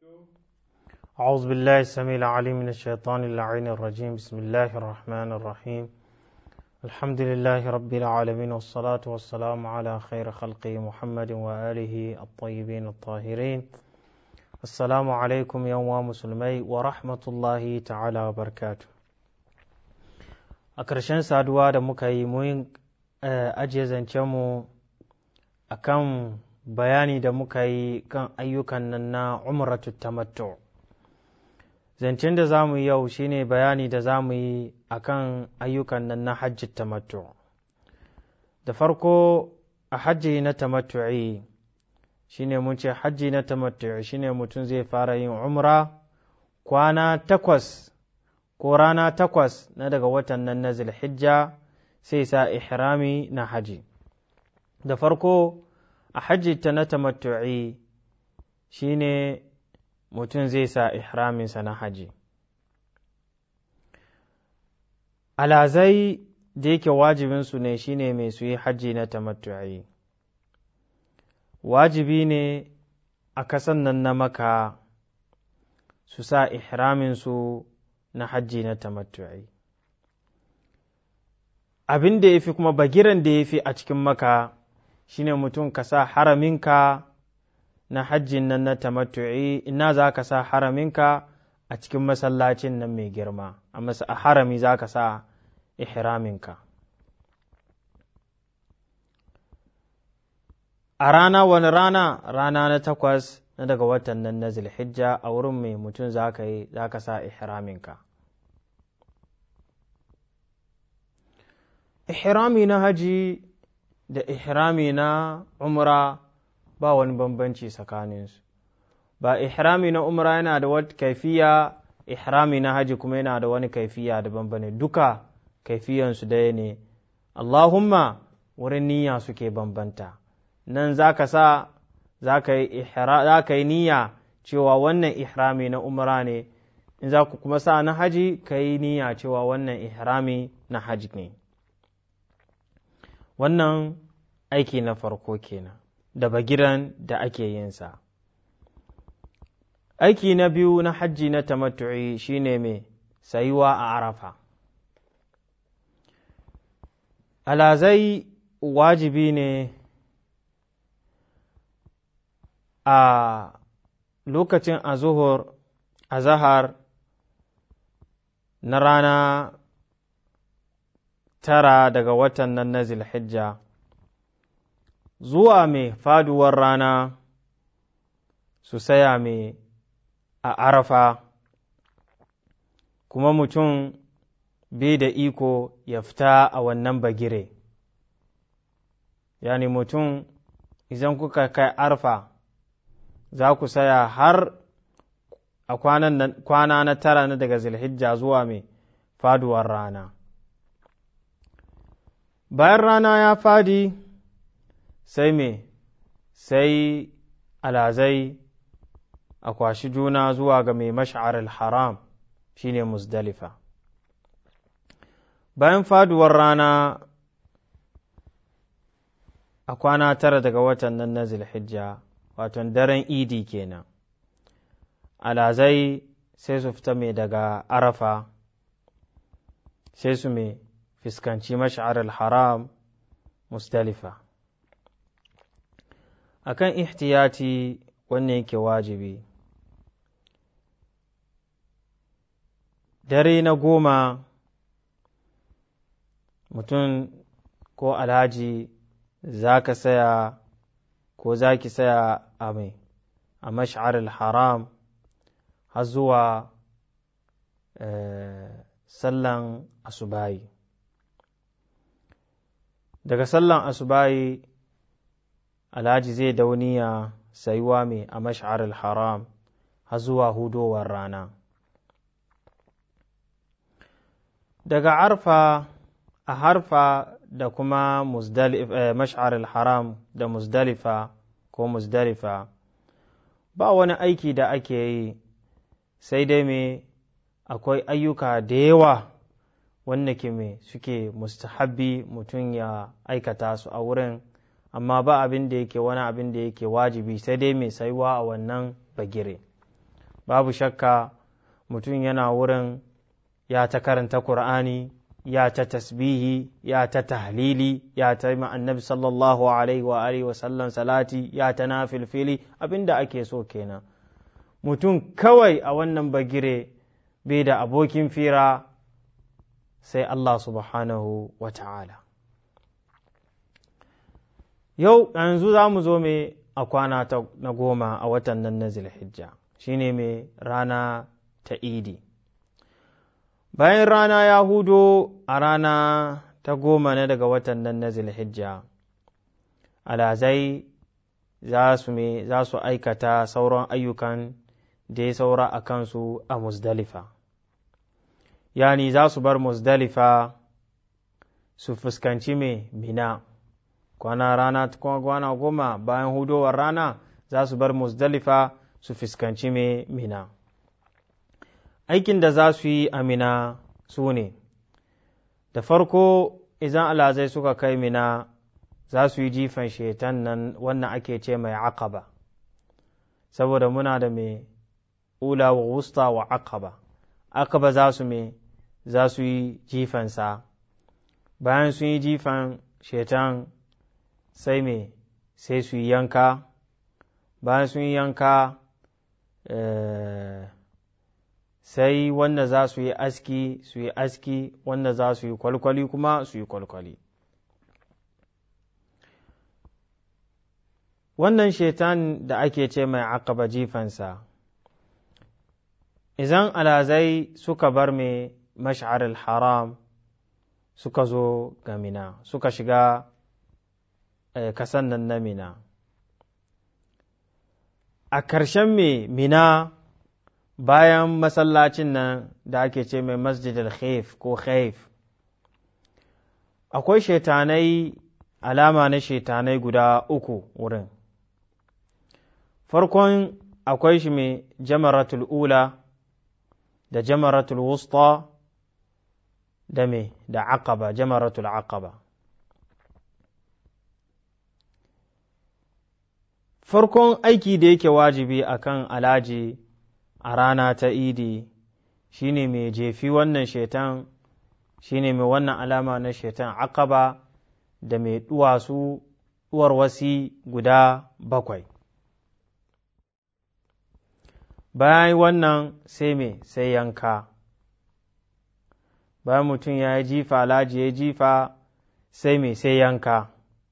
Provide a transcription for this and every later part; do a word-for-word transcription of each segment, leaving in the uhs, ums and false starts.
أعوذ بالله السميع العليم من الشيطان اللعين الرجيم بسم الله الرحمن الرحيم الحمد لله رب العالمين والصلاة والسلام على خير خلقه محمد وآله الطيبين الطاهرين السلام عليكم يوم مسلمي ورحمة الله تعالى وبركاته أكرشن سادوا da muka yi mun ajiye zancenmu a kan bayani da muka yi kan ayyukan nan na umratu tamattu. Zancen da za mu yi yau shine bayani da za mu yi a kan ayyukan nan na hajji tamattu. Da farko a hajji na tamattu'i shine mun ce hajji na tamattu'i shine mutum zai fara yin umra kwana takwas ko rana takwas na daga watan nan na Zulhijja sai sa ihrami na haji. Da farko a hajji ta na tamattu'i shine mutum zai sa ihraminsa na haji. Alazai da yake wajibinsu ne shine mai su yi hajji na tamattu'i. Wajibi ne a kasan nan na Maka su sa ihraminsu na hajji na tamattu'i. Abin da ya fi kuma bagiran da ya fi a cikin Maka shine mutum ka sa haraminka na hajjin nan na tamattu'i. Ina za ka sa haraminka a cikin masallacin nan mai girma, a harami za ka sa ihraminka. A rana wani rana rana na takwas na daga watan nan na Zulhijja a wurin mai mutum za ka yi za ka sa ihraminka. Ihrami na haji da ihrami na umra ba wani bambanci tsakaninsu. Ba ihrami na umra yana da wata kaifiya, ihrami na haji kuma yana da wani kaifiya daban bane, duka kaifiyansu daya ne. Allahumma wurin niyya suke bambanta. Nan za ka sa za ka yi niyya cewa wannan ihrami na umra ne, in za ku kuma sa na haji ka yi niyya cewa wannan ihrami na haji ne. Wannan aiki na farko kenan da bagiran da ake yinsa. Aiki na biyu na hajji na tamattu'i shine mai sayuwa a Arafa. Alazai wajibi ne a lokacin azuhur azahar na rana tara daga watan nan na Zulhijja zuwa mai faduwar rana su saya mai a Arafa, kuma mutum bai da iko ya fita a wannan bagire. Yani mutum idan kuka kai Arafa za ku saya har a kwana na tara na daga Zulhijja zuwa mai faduwar rana. Bayan rana ya fadi sai me sai alazai a kwashi juna zuwa ga mai mash'ar al-haram shine Muzdalifa. Bayan faduwar rana a kwana tara daga watan nan na Zulhijja, wato daren idi kenan, alazai sai su fita mai daga Arafa sai su mai fiskanci mash'ar al-haram Muzdalifa. Akan ihtiyati wannan yake wajibi, dare na goma mutum ko alhaji za ka saya ko za ki saya a mai a mash'ar al-haram har zuwa sallan asubahi. Daga sallan asubahi alhaji zai dauniya sayuwa mai a mash'ar al-haram har zuwa hudowar rana. Daga arfa a harfa da kuma mash'ar al-haram da Muzdalifa ko Muzdalifa ba wani aiki da ake yi, sai dai me akwai ayyuka da yawa wanda ke me suke mustahabbi mutum ya aikata su a wurin, amma ba abin da yake wani abin da yake wajibi sai dai mai saiwa a wannan bagire. babu shakka mutum yana wurin ya ta karanta Kur'ani, ya ta tasbihi, ya ta tahlili, ya ta yi annabi sallallahu alaihi wa alihi wasallam salati, ya ta nafilfili, abinda ake so kenan. Mutum kawai a wannan bagire bai da abokin fira sai Allah subhanahu wa ta'ala. Yau yanzu za mu zo mai a kwana na goma a watan nan na Zulhijja, shi ne mai rana ta Idi. Bayan rana ya hudo a rana ta goma na daga watan nan na Zulhijja, alazai za su za su aikata sauran ayyukan da ya saura a kansu a Muzdalifa. Yani za su bar Muzdalifa su fuskanci mai Mina. Kwana rana kwana goma bayan hudowar rana za su bar Muzdalifa su fuskanci mai Mina. Aikin da za su yi a Mina su ne, da farko idan alazai suka kai Mina za su yi jifan shetan nan wannan ake ce mai aqaba, saboda muna da mai ula wa wusta wa aqaba. Aqaba za su mai za su yi jifansa, bayan sun yi jifan shetan sai mai sai su yi yanka, bayan sun yi yanka sai wanda za su yi aski su yi aski, wanda za su yi kwalkwali kuma su yi kwalkwali. Wannan shetan da ake ce mai aqaba jifansa, idan alazai suka bar mai mash'aril haram suka zo ga Mina, suka shiga kasan nan na Mina, a ƙarshen mai Mina bayan masallacin nan da ake ce mai masjidil khaif ko khaif, akwai shetanai, alama na shetanai guda uku wurin. Farkon akwai shi mai jamaratul ula da jamaratul wusta da mai da aqaba, jamaratul aqaba. Farkon aiki da yake wajibi akan alaji a rana ta Idi shine mai jefi wannan shetan, shine mai wannan alama na shetan aqaba da mai duwasu duwarwasi guda bakwai. Bayan wannan sai mai sai yanka, bayan mutum ya yi jifa, alaji ya jifa sai mai sai yanka.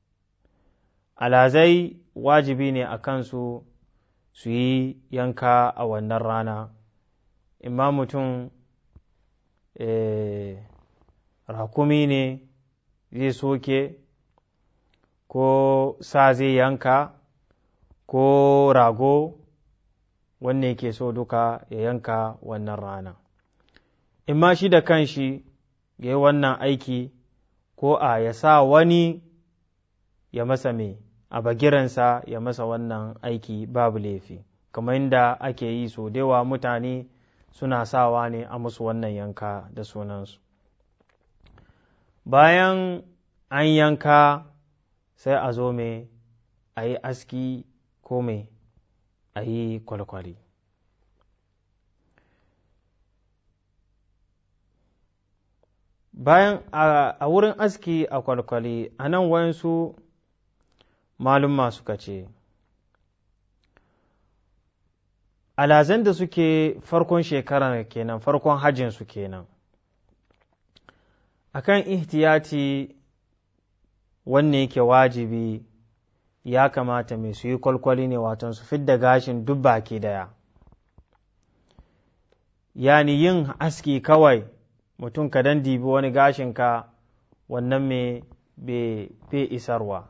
Alazai wajibi ne a kansu su yi yanka a wannan rana, imma mutum e, rakumi ne zai soke, ko sa zai yanka, ko rago, wanne yake so duka ya yanka wannan rana. Imma shi da kanshi ya yi wannan aiki, ko a ya sa wani ya masa mai a bagiransa ya masa wannan aiki, babu laifi, kamar yadda ake yi so dewa mutane suna sawa ne a musu wannan yanka da sunansu. Bayan an yanka sai a zo mai a yi aski ko mai a yi kwalkwali. Bayan a wurin aski a kwalkwali, a nan wayansu malumma suka ce, alazan da suke farkon shekara kenan, farkon hajjinsu kenan, akan ihtiyati wanne yake wajibi ya kamata mai su yi kwalkwali ne, waton su fidda gashin duk baki daya. Yani yin aski kawai mutum ka dan dibi wani gashinka, wannan mai bai isarwa.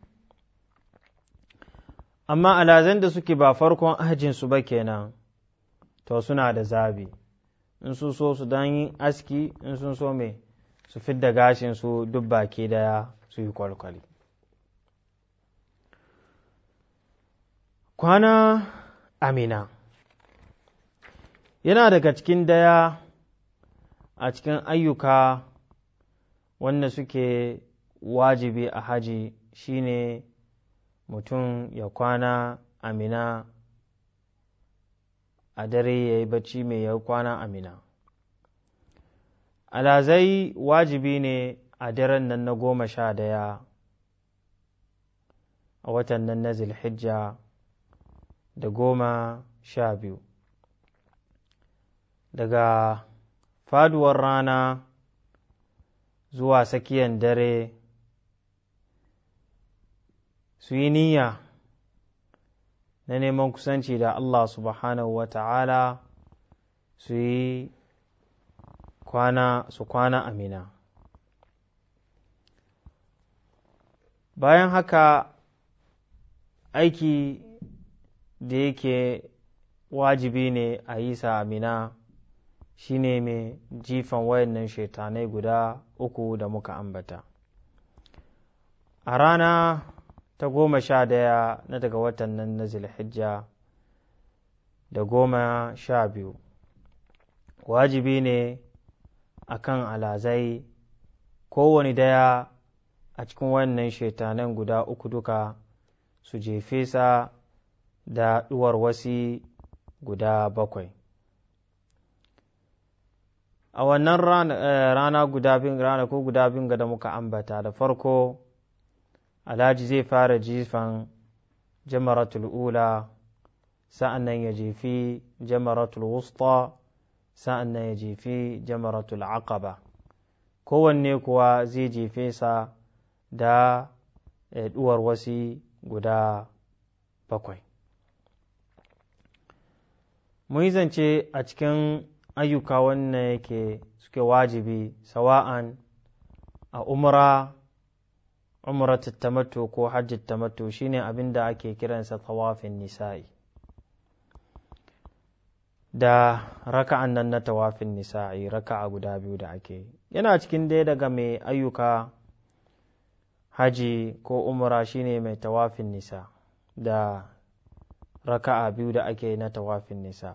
Amma alazan da suke ba farkon hajjinsu ba kenan, to suna da zabi, in sun so su dan yi aski, in sun so mai su fidda gashinsu duk baki daya su yi kwalkwali. Kwana Amina yana daga cikin daya a cikin ayyuka wanda suke wajibi a haji, shine mutum ya kwana Amina a dare ya yi bacci mai ya kwana amina. Alazai wajibi ne a daren nan na goma sha daya a watan nan na Zulhijja da goma sha biyu, daga faduwar rana zuwa tsakiyar dare su yi niyya na neman kusanci da Allah subhanahu wa ta'ala, su yi kwana su kwana amina. Bayan haka aiki da yake wajibi ne a yi sa amina shi ne mai jifan wayannan shaitanai guda uku da muka ambata. A rana ta goma sha daya na daga watan nan na Zulhijja da goma sha biyu, wajibi ne a kan alazai kowane daya a cikin wannan shaitanan guda uku duka su jefe sa da ɗuwar wasi guda bakwai. A wannan rana guda bin rana ko guda bin da muka ambata, da farko alhaji zai fara jifan jamaratul ula, sa'an nan ya jefi jamaratul wusta, sa'an nan ya jefi jamaratul aqaba. Kowanne kuwa zai jefe sa da ɗuwar wasi guda bakwai. Mun yi zance a cikin ayyuka wannan yake suke wajibi, sawa'an a umra, umratul tamattu ko hajjit tamattu, shine abin da ake kiransa tawafin nisa'i, da raka'an nan na tawafin nisa'i, raka'a guda biyu da ake. Yana cikin dai daga mai ayyuka haji ko umra shine mai tawafin nisa da raka'a biyu da ake na tawafin nisa.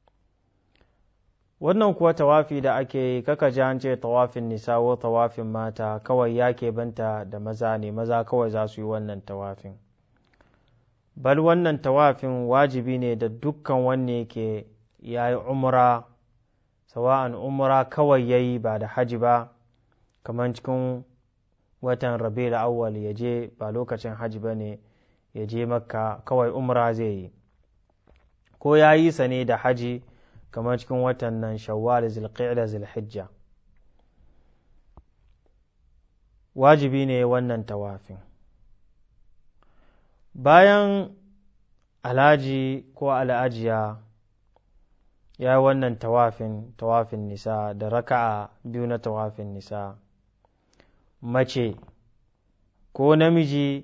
Wannan kuwa tawafi da ake yi, kaka ji an ce tawafin nisa ko tawafin mata kawai ya banta da maza ne, maza kawai za su yi wannan tawafin. Bal wannan tawafin wajibi ne da dukkan wanne ke ya yi umra, sawa'an umra kawai ya yi ba da haji ba, kamar cikin watan Rabi'ul Awwal ya je ba lokacin haji ba ne, ya je Makka kawai umra zai yi, ko ya yi sa ne da haji kamar cikin watan nan Shawwal, Zulqa'da, Zulhijja, wajibi ne wannan tawafin. Bayan alhaji ko al'ajiya ya yi wannan tawafin, tawafin nisa da raka'a biyu na tawafin nisa, mace ko namiji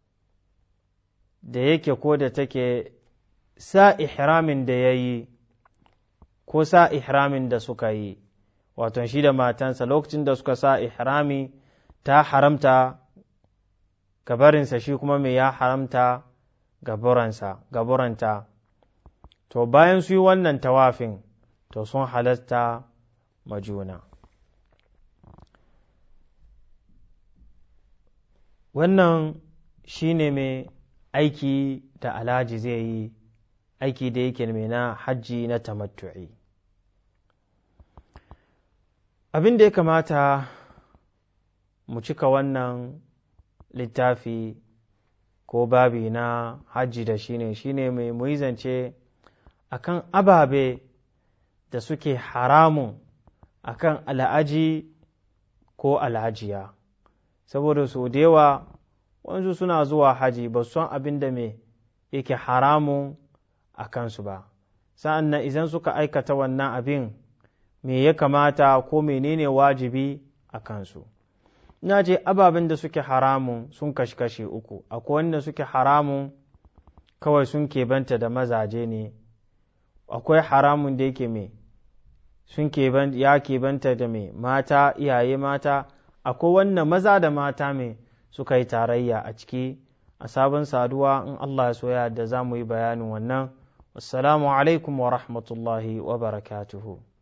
da yake ko da take sa ihramin da ya yi ko sa ihramin da suka yi, wato shi da matansa lokacin da suka sa ihrami ta haramta gabarinsa, shi kuma mai ya haramta gaburanta, to bayan su yi wannan tawafin to sun halasta majuna. Wannan shi ne mai aiki da alhaji zai yi, aiki da yake mai na hajji na tamattu'i. Abin da ya kamata mu cika wannan littafi ko babi na hajji da shi ne shi ne mai muizance a kan ababe da suke haramun a kan al'aji ko al'ajiya, saboda su da yawa wanzu suna zuwa haji ba su san abin da mai yake haramun a kansu ba, sa'an nan idan suka aikata wannan abin me ya kamata ko menene wajibi a kansu. Ina ce ababen da suke haramun sun kashi-kashi uku, akwai wanda suke haramun kawai sun keɓanta da mazaje ne, akwai haramun da yake mai sun ya keɓanta da mai mata, iyaye mata, akwai wannan maza da mata mai suka yi tarayya a ciki. A sabon saduwa in Allah ya soya da za mu yi bayanin wannan. Wassalamu alaikum wa rahmatullahi wa barakatuhu.